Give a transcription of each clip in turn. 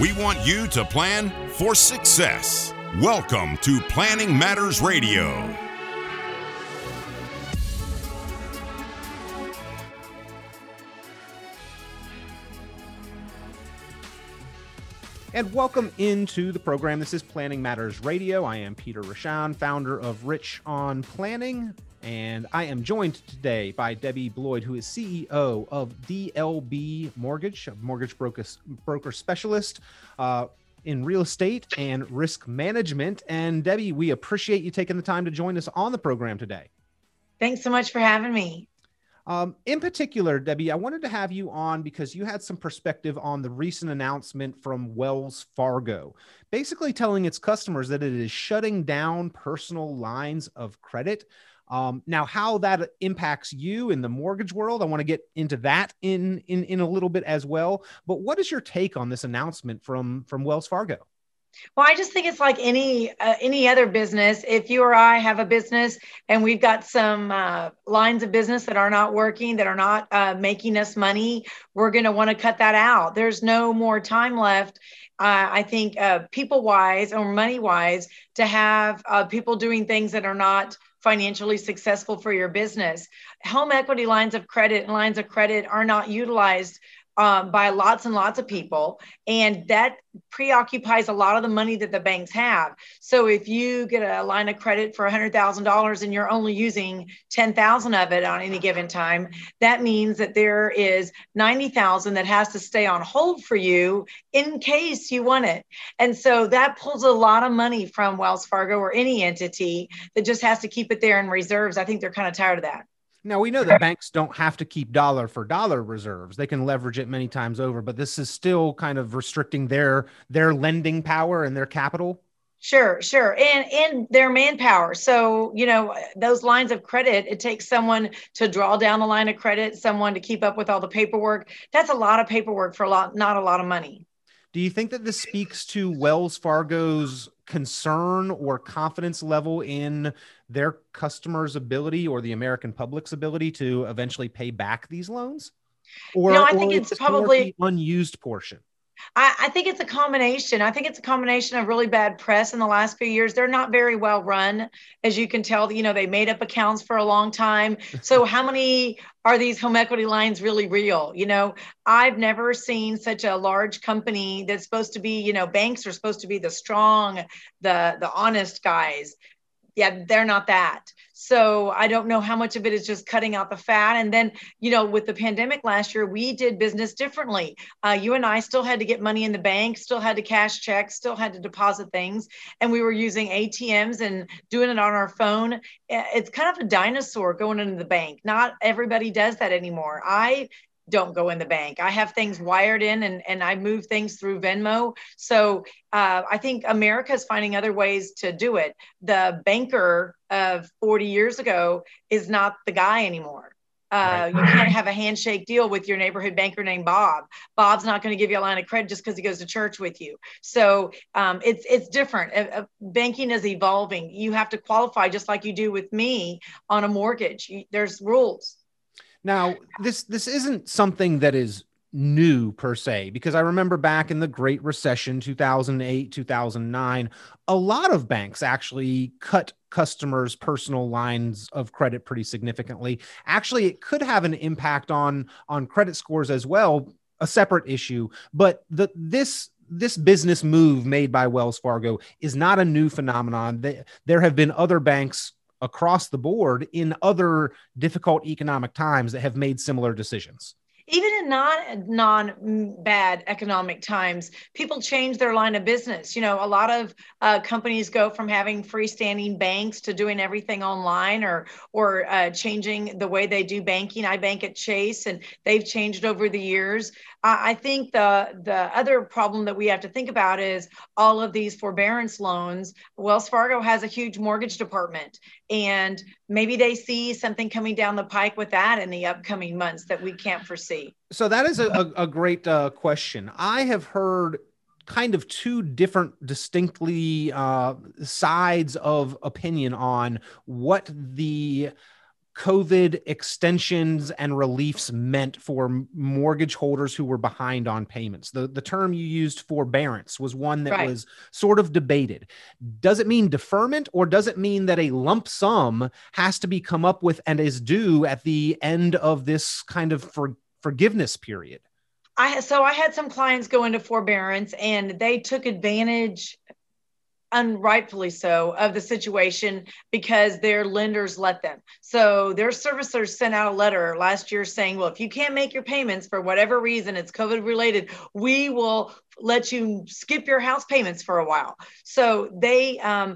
We want you to plan for success. Welcome to Planning Matters Radio. And welcome into the program. This is Planning Matters Radio. I am Peter Rochon, founder of Rich on Planning, and I am joined today by Debbie Bloyd, who is CEO of DLB Mortgage, a mortgage broker specialist in real estate and risk management. And Debbie, we appreciate you taking the time to join us on the program today. Thanks so much for having me. In particular, Debbie, I wanted to have you on because you had some perspective on the recent announcement from Wells Fargo, basically telling its customers that it is shutting down personal lines of credit. Now, how that impacts you in the mortgage world, I want to get into that in a little bit as well. But what is your take on this announcement from Wells Fargo? Well, I just think it's like any other business. If you or I have a business and we've got some lines of business that are not working, that are not making us money, we're going to want to cut that out. There's no more time left, I think, people-wise or money-wise, to have people doing things that are not financially successful for your business. Home equity lines of credit and lines of credit are not utilized by lots and lots of people. And that preoccupies a lot of the money that the banks have. So if you get a line of credit for $100,000 and you're only using 10,000 of it on any given time, that means that there is 90,000 that has to stay on hold for you in case you want it. And so that pulls a lot of money from Wells Fargo or any entity that just has to keep it there in reserves. I think they're kind of tired of that. Now, we know that banks don't have to keep dollar for dollar reserves. They can leverage it many times over, but this is still kind of restricting their lending power and their capital. Sure. And their manpower. So, those lines of credit, it takes someone to draw down the line of credit, someone to keep up with all the paperwork. That's a lot of paperwork for not a lot of money. Do you think that this speaks to Wells Fargo's concern or confidence level in their customers' ability or the American public's ability to eventually pay back these loans? Or, I think it's probably the unused portion. I think it's a combination. I think it's a combination of really bad press in the last few years. They're not very well run, as you can tell. They made up accounts for a long time. So how many are these home equity lines really real? I've never seen such a large company that's supposed to be, banks are supposed to be the strong, the honest guys. Yeah, they're not that. So I don't know how much of it is just cutting out the fat. And then, with the pandemic last year, we did business differently. You and I still had to get money in the bank, still had to cash checks, still had to deposit things. And we were using ATMs and doing it on our phone. It's kind of a dinosaur going into the bank. Not everybody does that anymore. I don't go in the bank. I have things wired in and I move things through Venmo. So I think America is finding other ways to do it. The banker of 40 years ago is not the guy anymore. Right. You can't have a handshake deal with your neighborhood banker named Bob. Bob's not going to give you a line of credit just because he goes to church with you. So it's different. Banking is evolving. You have to qualify just like you do with me on a mortgage. There's rules. Now, this isn't something that is new per se, because I remember back in the Great Recession, 2008, 2009, a lot of banks actually cut customers' personal lines of credit pretty significantly. Actually, it could have an impact on credit scores as well, a separate issue. But this business move made by Wells Fargo is not a new phenomenon. There have been other banks across the board in other difficult economic times that have made similar decisions. Even in non-bad economic times, people change their line of business. A lot of companies go from having freestanding banks to doing everything online or changing the way they do banking. I bank at Chase, and they've changed over the years. I think the other problem that we have to think about is all of these forbearance loans. Wells Fargo has a huge mortgage department, and maybe they see something coming down the pike with that in the upcoming months that we can't foresee. So that is a great question. I have heard kind of two different distinctly sides of opinion on what the COVID extensions and reliefs meant for mortgage holders who were behind on payments. The term you used, forbearance, was one that was sort of debated. Does it mean deferment, or does it mean that a lump sum has to be come up with and is due at the end of this kind of forgiveness period? I had some clients go into forbearance, and they took advantage, unrightfully so, of the situation because their lenders let them. So their servicers sent out a letter last year saying, well, if you can't make your payments for whatever reason, it's COVID related, we will let you skip your house payments for a while. So they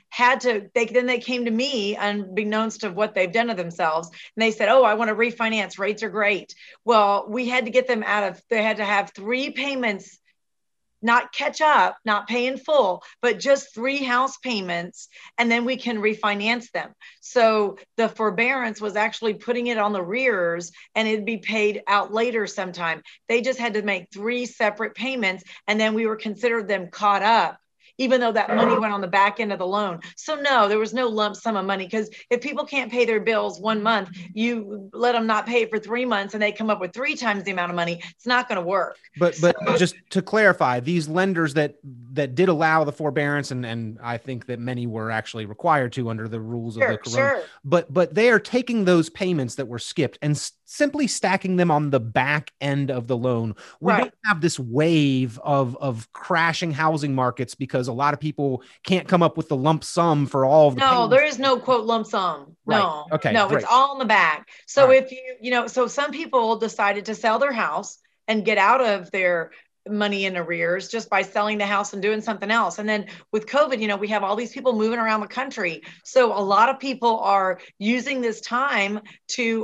then they came to me, unbeknownst to what they've done to themselves. And they said, oh, I want to refinance. Rates are great. Well, we had to get them they had to have 3 payments, not catch up, not pay in full, but just 3 house payments, and then we can refinance them. So the forbearance was actually putting it on the rears, and it'd be paid out later sometime. They just had to make 3 separate payments, and then we were considered them caught up, even though that money went on the back end of the loan. So no, there was no lump sum of money, because if people can't pay their bills 1 month, you let them not pay it for 3 months and they come up with 3 times the amount of money. It's not going to work. But just to clarify, these lenders that did allow the forbearance, and I think that many were actually required to under the rules of the corona, but they are taking those payments that were skipped and simply stacking them on the back end of the loan. We don't have this wave of crashing housing markets because a lot of people can't come up with the lump sum for all of the payments. There is no quote lump sum. No, okay, no, great. It's all in the back. So if so some people decided to sell their house and get out of their money in arrears just by selling the house and doing something else. And then with COVID, we have all these people moving around the country. So a lot of people are using this time to,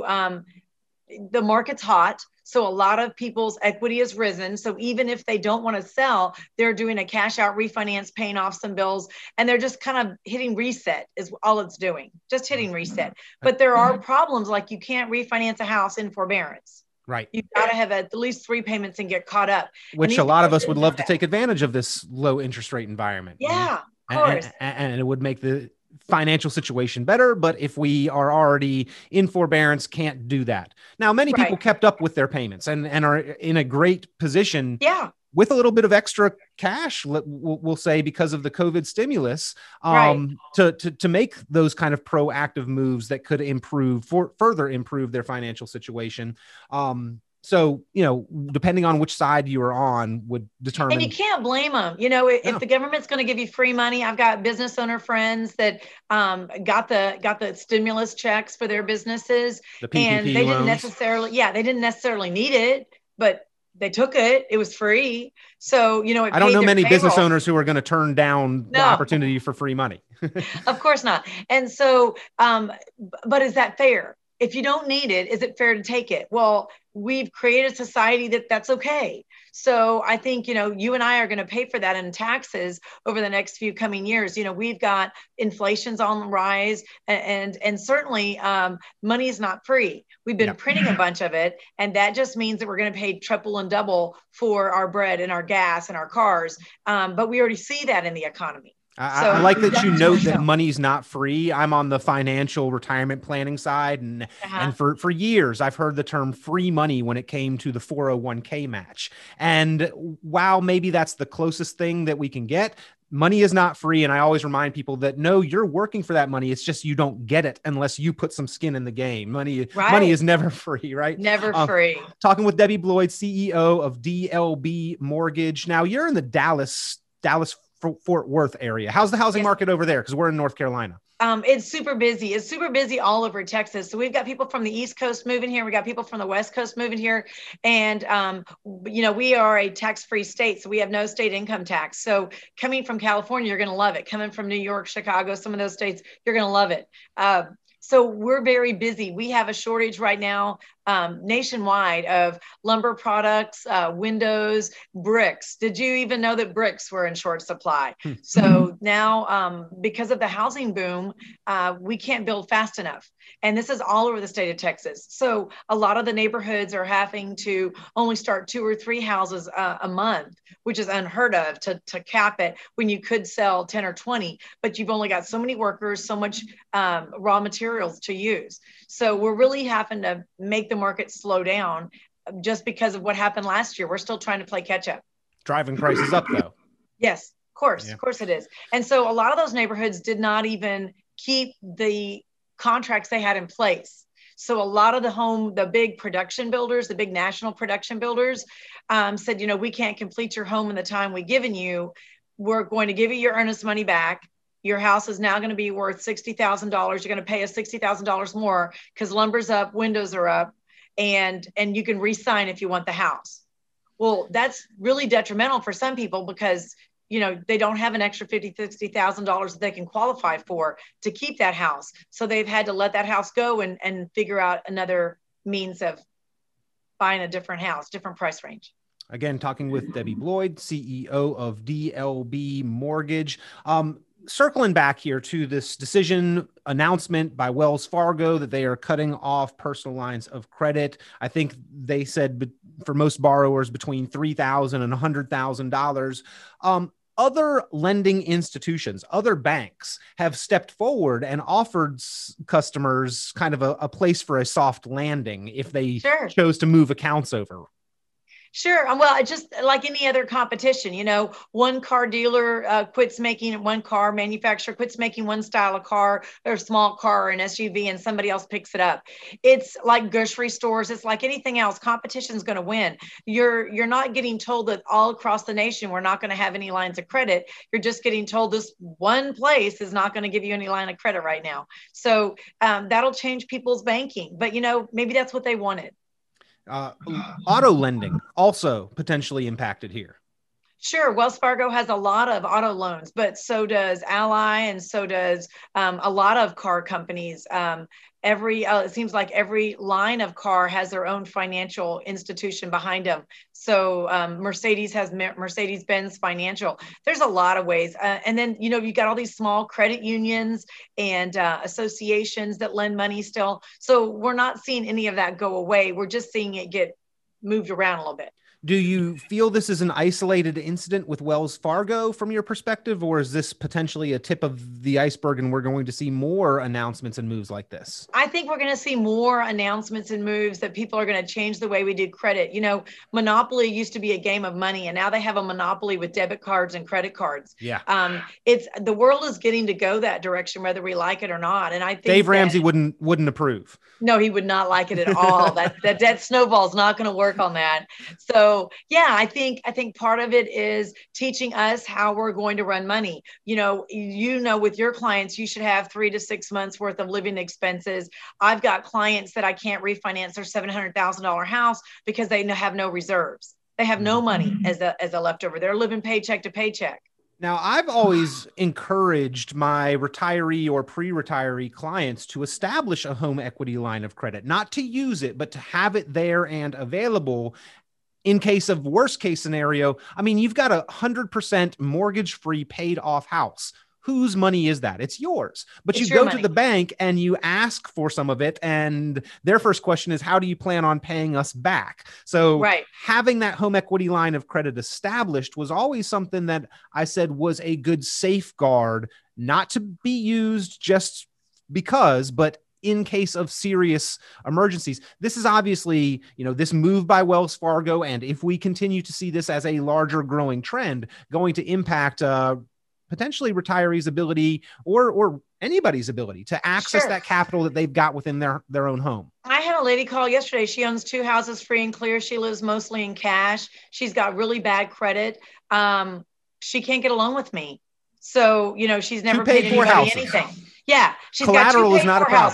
the market's hot. So a lot of people's equity has risen. So even if they don't want to sell, they're doing a cash out refinance, paying off some bills, and they're just kind of hitting reset is all it's doing, just hitting reset. But there are problems, like you can't refinance a house in forbearance. Right. You've got to have at least 3 payments and get caught up. Which a lot of us would love to take advantage of this low interest rate environment. Yeah, of course. And it would make the financial situation better. But if we are already in forbearance, can't do that. Now, many people kept up with their payments and are in a great position. Yeah. With a little bit of extra cash, we'll say, because of the COVID stimulus, to make those kind of proactive moves that could further improve their financial situation. So, depending on which side you are on would determine. And you can't blame them. If the government's going to give you free money, I've got business owner friends that got the stimulus checks for their businesses, and they didn't necessarily need it, but they took it. It was free. So, I don't know many business owners who are going to turn down the opportunity for free money. Of course not. And so, but is that fair? If you don't need it, is it fair to take it? Well, we've created a society that's okay. So I think, you and I are going to pay for that in taxes over the next few coming years. We've got inflation's on the rise, and certainly money is not free. We've been printing a bunch of it, and that just means that we're going to pay triple and double for our bread and our gas and our cars. But we already see that in the economy. I like that you note that money's not free. I'm on the financial retirement planning side. And for years, I've heard the term free money when it came to the 401k match. And while maybe that's the closest thing that we can get, money is not free. And I always remind people that, no, you're working for that money. It's just you don't get it unless you put some skin in the game. Money is never free, right? Never free. Talking with Debbie Bloyd, CEO of DLB Mortgage. Now, you're in the Dallas Fort Worth area. How's the housing market over there? Because we're in North Carolina. It's super busy. It's super busy all over Texas. So we've got people from the East Coast moving here. We got people from the West Coast moving here. And, we are a tax-free state, so we have no state income tax. So coming from California, you're going to love it. Coming from New York, Chicago, some of those states, you're going to love it. So we're very busy. We have a shortage right now nationwide of lumber products, windows, bricks. Did you even know that bricks were in short supply? So now, because of the housing boom, we can't build fast enough. And this is all over the state of Texas. So a lot of the neighborhoods are having to only start 2 or 3 houses a month, which is unheard of to cap it when you could sell 10 or 20, but you've only got so many workers, so much raw materials to use. So we're really having to make the market slow down just because of what happened last year. We're still trying to play catch up. Driving prices up though. Yes, of course it is. And so a lot of those neighborhoods did not even keep the contracts they had in place. So a lot of the big production builders, the big national production builders said, we can't complete your home in the time we've given you. We're going to give you your earnest money back. Your house is now going to be worth $60,000. You're going to pay us $60,000 more because lumber's up, windows are up, and you can re-sign if you want the house. Well, that's really detrimental for some people because they don't have an extra $50,000, $60,000 that they can qualify for to keep that house. So they've had to let that house go and figure out another means of buying a different house, different price range. Again, talking with Debbie Bloyd, CEO of DLB Mortgage. Circling back here to this decision announcement by Wells Fargo that they are cutting off personal lines of credit. I think they said for most borrowers between $3,000 and $100,000. Other lending institutions, other banks have stepped forward and offered customers kind of a place for a soft landing if they chose to move accounts over. Sure. Well, just like any other competition, one car dealer quits making one car, manufacturer quits making one style of car or small car or an SUV, and somebody else picks it up. It's like grocery stores. It's like anything else. Competition is going to win. You're not getting told that all across the nation we're not going to have any lines of credit. You're just getting told this one place is not going to give you any line of credit right now. So that'll change people's banking. But, maybe that's what they wanted. Auto lending also potentially impacted here. Sure. Wells Fargo has a lot of auto loans, but so does Ally, and so does a lot of car companies. It seems like every line of car has their own financial institution behind them. So Mercedes has Mercedes-Benz Financial. There's a lot of ways. And then, you got all these small credit unions and associations that lend money still. So we're not seeing any of that go away. We're just seeing it get moved around a little bit. Do you feel this is an isolated incident with Wells Fargo from your perspective, or is this potentially a tip of the iceberg and we're going to see more announcements and moves like this? I think we're going to see more announcements and moves that people are going to change the way we do credit. Monopoly used to be a game of money, and now they have a monopoly with debit cards and credit cards. Yeah. The world is getting to go that direction, whether we like it or not. And I think Dave Ramsey wouldn't approve. No, he would not like it at all. that snowball's not going to work on that. So yeah, I think part of it is teaching us how we're going to run money. With your clients, you should have 3 to 6 months worth of living expenses. I've got clients that I can't refinance their $700,000 house because they have no reserves. They have no money as a leftover. They're living paycheck to paycheck. Now, I've always encouraged my retiree or pre-retiree clients to establish a home equity line of credit, not to use it, but to have it there and available in case of worst case scenario. I mean, you've got 100% mortgage-free paid off house. Whose money is that? It's yours. But you go to the bank and you ask for some of it, and their first question is, how do you plan on paying us back? So having that home equity line of credit established was always something that I said was a good safeguard, not to be used just because, but in case of serious emergencies. This is obviously, this move by Wells Fargo, and if we continue to see this as a larger growing trend, going to impact potentially retirees' ability or anybody's ability to access that capital that they've got within their own home. I had a lady call yesterday. She owns 2 houses free and clear. She lives mostly in cash. She's got really bad credit. She can't get a loan with me. So, she's never paid anybody anything. Yeah. She's Collateral got 2 is not a problem. houses.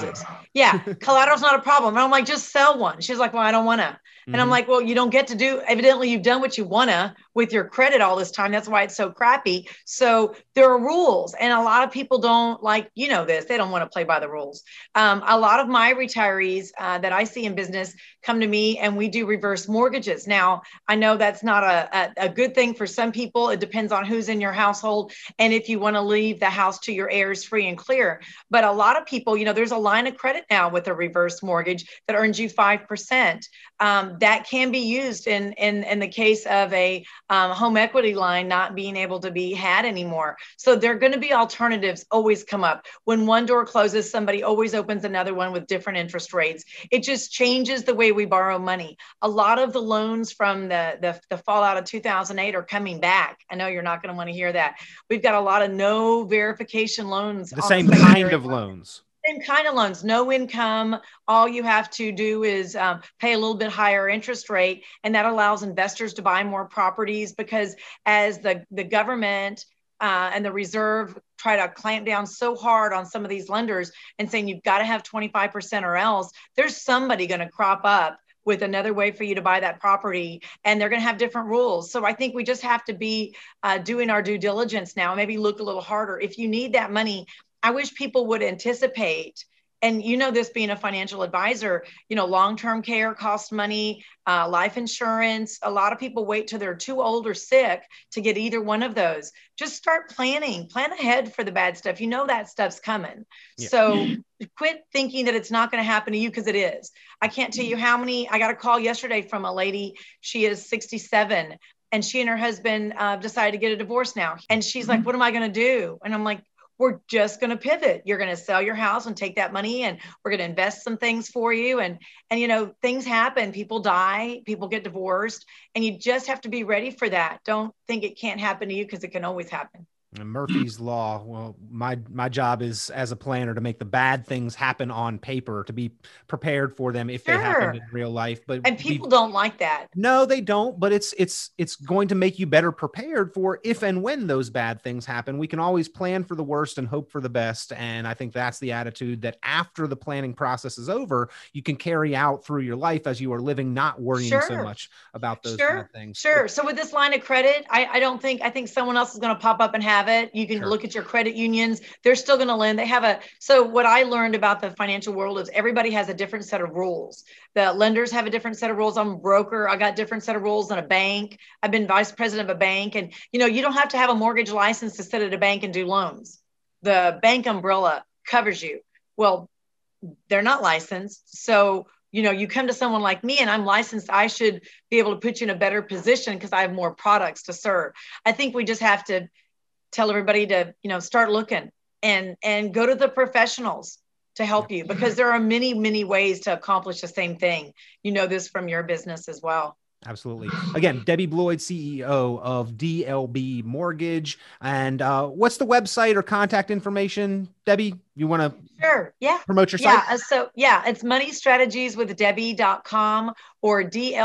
Yeah, collateral's not a problem. And I'm like, just sell one. She's like, well, I don't want to. And I'm like, well, you don't get to do, evidently you've done what you want to with your credit all this time. That's why it's so crappy. So there are rules. And a lot of people don't like, this, they don't want to play by the rules. A lot of my retirees that I see in business come to me and we do reverse mortgages. Now, I know that's not a good thing for some people. It depends on who's in your household and if you want to leave the house to your heirs free and clear. But a lot of people, there's a line of credit now with a reverse mortgage that earns you 5%. That can be used in the case of a home equity line not being able to be had anymore. So there are going to be alternatives always come up. When one door closes, somebody always opens another one with different interest rates. It just changes the way we borrow money. A lot of the loans from the fallout of 2008 are coming back. I know you're not going to want to hear that. We've got a lot of no verification loans. The same kind of loans. Same kind of loans, no income. All you have to do is pay a little bit higher interest rate. And that allows investors to buy more properties because as the government and the reserve try to clamp down so hard on some of these lenders and saying you've got to have 25% or else, there's somebody going to crop up with another way for you to buy that property. And they're going to have different rules. So I think we just have to be doing our due diligence now, maybe look a little harder. If you need that money, I wish people would anticipate, and this being a financial advisor, long-term care costs money, life insurance. A lot of people wait till they're too old or sick to get either one of those. Just start plan ahead for the bad stuff. That stuff's coming. Yeah. So quit thinking that it's not going to happen to you because it is. I can't tell you how many, I got a call yesterday from a lady, she is 67 and she and her husband decided to get a divorce now. And she's like, what am I going to do? And I'm like, we're just going to pivot. You're going to sell your house and take that money and we're going to invest some things for you. And things happen, people die, people get divorced, and you just have to be ready for that. Don't think it can't happen to you because it can always happen. And Murphy's Law. Well, my job is as a planner to make the bad things happen on paper, to be prepared for them if they happen in real life. And people don't like that. No, they don't. But it's going to make you better prepared for if and when those bad things happen. We can always plan for the worst and hope for the best. And I think that's the attitude that after the planning process is over, you can carry out through your life as you are living, not worrying so much about those bad things. Sure. So with this line of credit, I think someone else is going to pop up and have it. You can look at your credit unions. They're still going to lend. So what I learned about the financial world is everybody has a different set of rules. The lenders have a different set of rules. I'm a broker. I got different set of rules than a bank. I've been vice president of a bank. And, you don't have to have a mortgage license to sit at a bank and do loans. The bank umbrella covers you. Well, they're not licensed. So, you come to someone like me and I'm licensed, I should be able to put you in a better position because I have more products to serve. I think we just have to tell everybody to, start looking and go to the professionals to help you because there are many, many ways to accomplish the same thing. This from your business as well. Absolutely. Again, Debbie Bloyd, CEO of DLB Mortgage. And what's the website or contact information? Debbie, you want to promote your site? It's moneystrategieswithdebbie.com or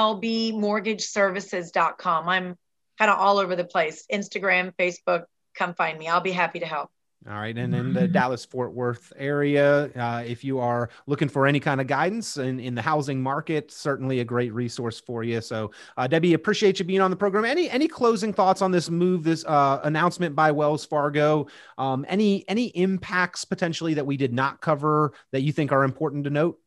dlbmortgageservices.com. I'm kind of all over the place. Instagram, Facebook, come find me. I'll be happy to help. All right. And in the Dallas-Fort Worth area, if you are looking for any kind of guidance in the housing market, certainly a great resource for you. So Debbie, appreciate you being on the program. Any closing thoughts on this move, this announcement by Wells Fargo? Any impacts potentially that we did not cover that you think are important to note?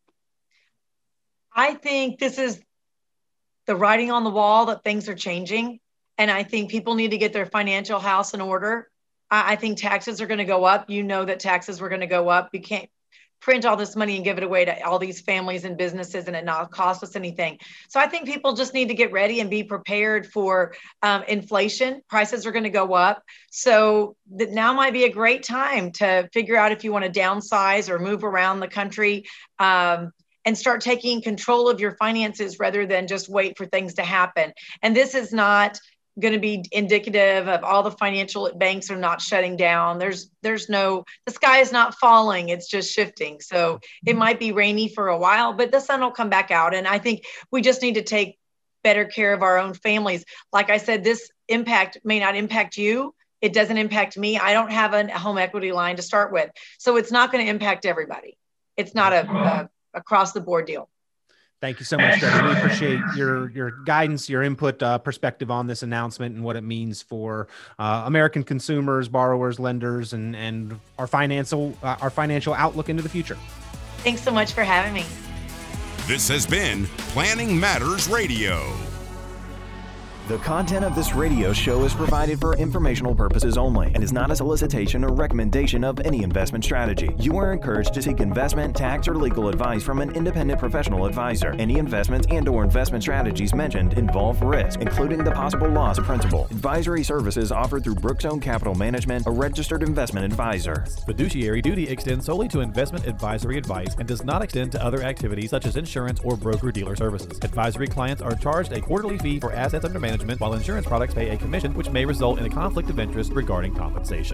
I think this is the writing on the wall that things are changing. And I think people need to get their financial house in order. I think taxes are going to go up. That taxes were going to go up. You can't print all this money and give it away to all these families and businesses and it not cost us anything. So I think people just need to get ready and be prepared for inflation. Prices are going to go up. So that now might be a great time to figure out if you want to downsize or move around the country and start taking control of your finances rather than just wait for things to happen. And this is not going to be indicative of all the financial banks are not shutting down. The sky is not falling. It's just shifting. So it might be rainy for a while, but the sun will come back out. And I think we just need to take better care of our own families. Like I said, this impact may not impact you. It doesn't impact me. I don't have a home equity line to start with. So it's not going to impact everybody. it's not a across the board deal. Thank you so much, Debbie. We appreciate your guidance, your input, perspective on this announcement and what it means for American consumers, borrowers, lenders, and our financial outlook into the future. Thanks so much for having me. This has been Planning Matters Radio. The content of this radio show is provided for informational purposes only and is not a solicitation or recommendation of any investment strategy. You are encouraged to seek investment, tax, or legal advice from an independent professional advisor. Any investments and/or investment strategies mentioned involve risk, including the possible loss of principal. Advisory services offered through Brookstone Capital Management, a registered investment advisor. Fiduciary duty extends solely to investment advisory advice and does not extend to other activities such as insurance or broker-dealer services. Advisory clients are charged a quarterly fee for assets under management, while insurance products pay a commission, which may result in a conflict of interest regarding compensation.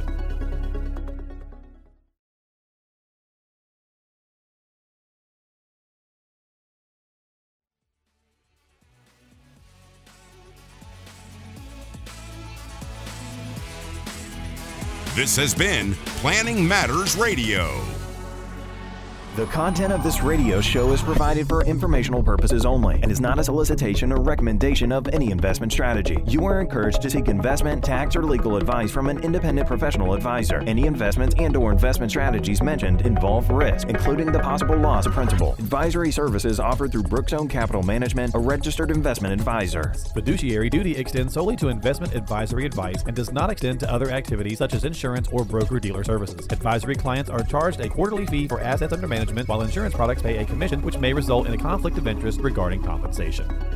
This has been Planning Matters Radio. The content of this radio show is provided for informational purposes only and is not a solicitation or recommendation of any investment strategy. You are encouraged to seek investment, tax, or legal advice from an independent professional advisor. Any investments and/or investment strategies mentioned involve risk, including the possible loss of principal. Advisory services offered through Brookstone Capital Management, a registered investment advisor. Fiduciary duty extends solely to investment advisory advice and does not extend to other activities such as insurance or broker-dealer services. Advisory clients are charged a quarterly fee for assets under management, while insurance products pay a commission, which may result in a conflict of interest regarding compensation.